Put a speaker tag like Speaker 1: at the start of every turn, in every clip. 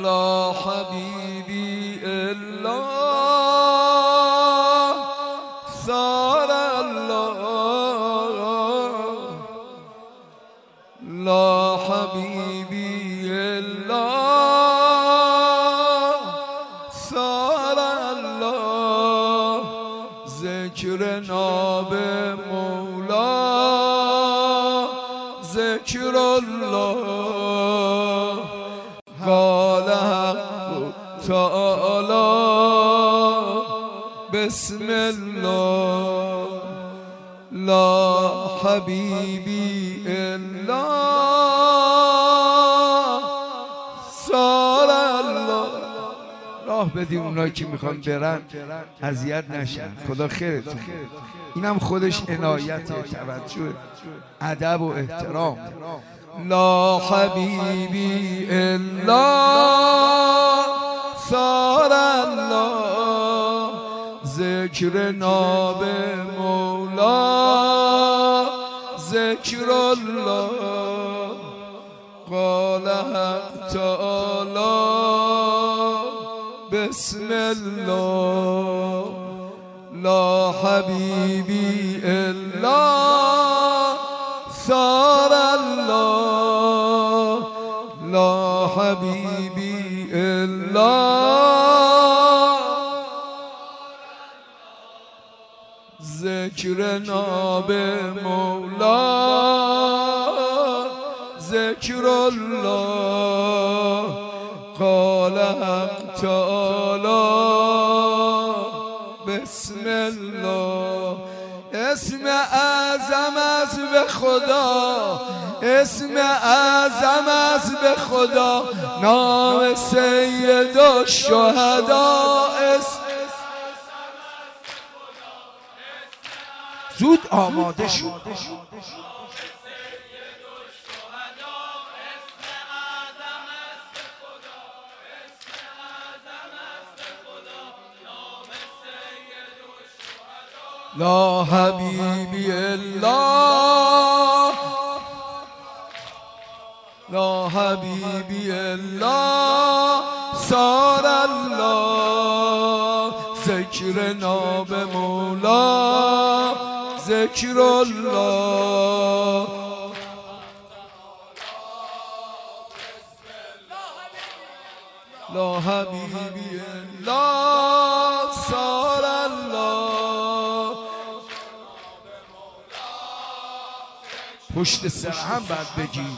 Speaker 1: لا حبیبی الا صار الله لا حبیبی الا صار الله ذکر ناب مولا ذکر الله قال حق تعالی بسم الله لا حبیبی الا صار الله. راه بدیم اونایی که میخوان برن اذیت نشن. خدا خیرتون. اینم خودش عنایت، توجه، ادب و احترام. لا حبیبی الا صار الله ذکر ناب مولا ذکر الله قال حق تعالی بسم الله لا حبیبی الا صار الله لا حبیبی الا ذکر ناب مولا ذکر الله قال حق تعالی بسم الله. اسم اعظم از به خدا، اسم اعظم از به خدا، نام سید الشهدا. زود آماده شد. لا حبیبی الله لا حبیبی الله صار الله ذکر ناب مولا ذکر الله لا حبیبی الله صار الله. پشت سر هم باید بگی.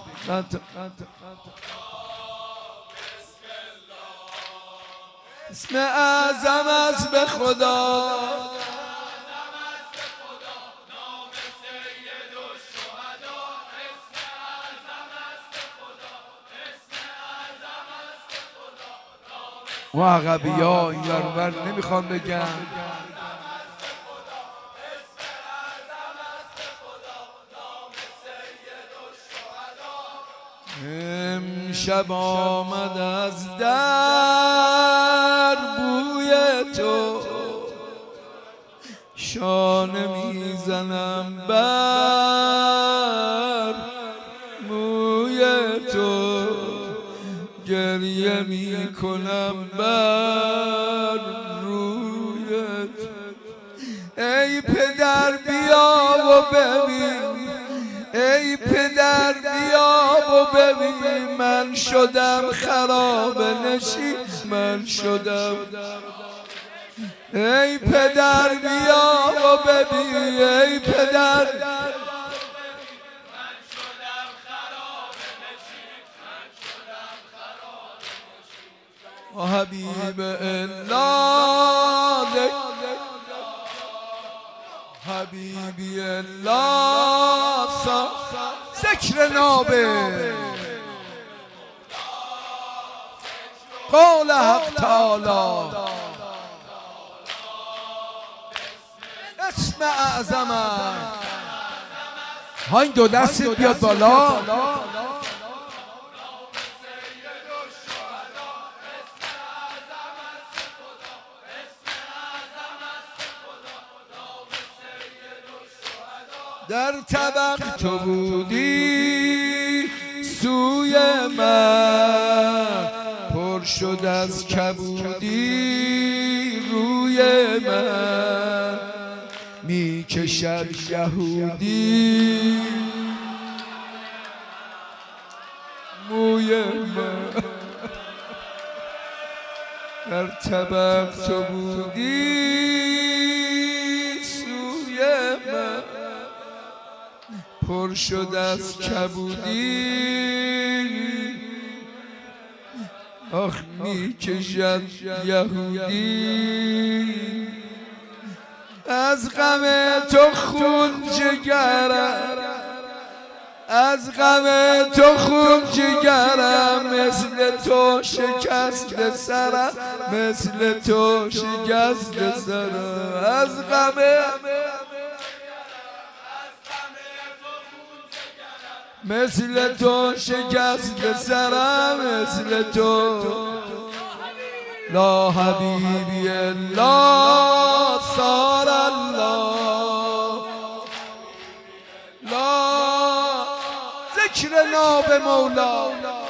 Speaker 1: اسم اعظم از به خدا، و عقبی ها این ورور نمیخوام بگم. امشب آمد از در بوی تو، شانه میزنم بر موی تو، گریه میکنم بر رویت. ای پدر بیا و ببین، ای پدر بیا و ببین، من شدم خراب نشین، من شدم. ای پدر بیا و ببین، ای پدر حبیب الله حبیبی الله ذکر نابه قال حق تعالی اسم اعظم. ها این دو دستت بیاد بالا. در طبق تو بودی سوی من، شد از کبودی روی من میکشد یهودی موی من در طبق تو بودی سوی من پر شد از کبودی آخ میکشد یهودی از غم تو خون جگرم از غم تو خون جگرم مثل تو شکست سرم مثل تو شکست سرم از غم مثل تو شکست سرم مثل تو لا حبیبی الله صار الله لا ذکر ناب مولا